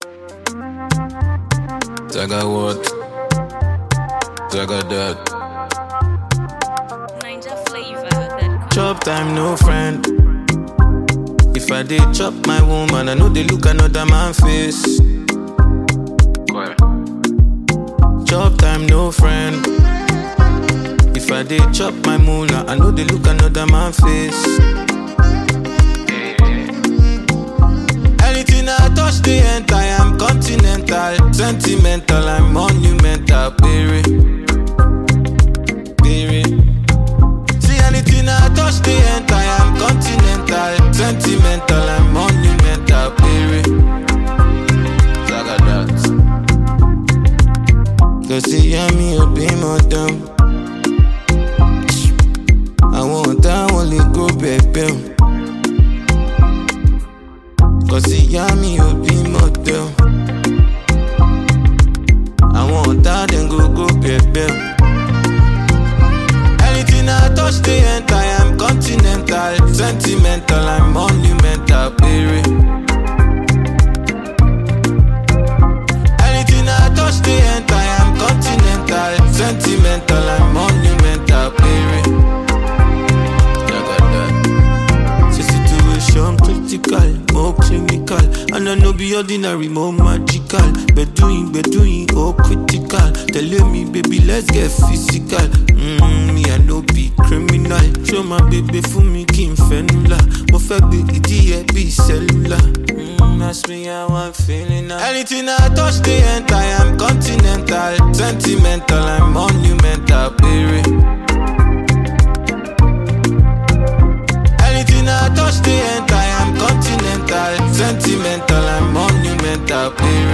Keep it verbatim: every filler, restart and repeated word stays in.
Zaga what? Zaga that. Ninja flavor. Chop time, no friend. If I did chop my woman, I know they look another man face. Chop time, no friend. If I did chop my moolah, I know they look another man face. Anything I touch, the end, I am continental, sentimental, I'm monumental, baby. Baby. See anything I touch, the end, I am continental, sentimental, I'm monumental, baby. Zaga that. Cause see, I'm me up in my dumb. I want that only go baby. Cause see, I'm me up in my dumb. I want that then go go baby. Anything I touch the end, I am continental, sentimental, I'm monumental, baby. Anything I touch the end, I am continental, sentimental, I'm monumental, baby. Situation critical, more clinical, and I know be ordinary, more magical. But doing, but doing, oh critical. Telling me, baby, let's get physical. Mmm, me I no be criminal. Show my baby for me, Kim Fenula. Mo fe be idiot, be cellular. Mmm, ask me how I'm feeling now. Anything I touch the end, I am continental, sentimental, I'm monumental, baby. Anything I touch the end, I am continental, sentimental, I'm monumental, baby.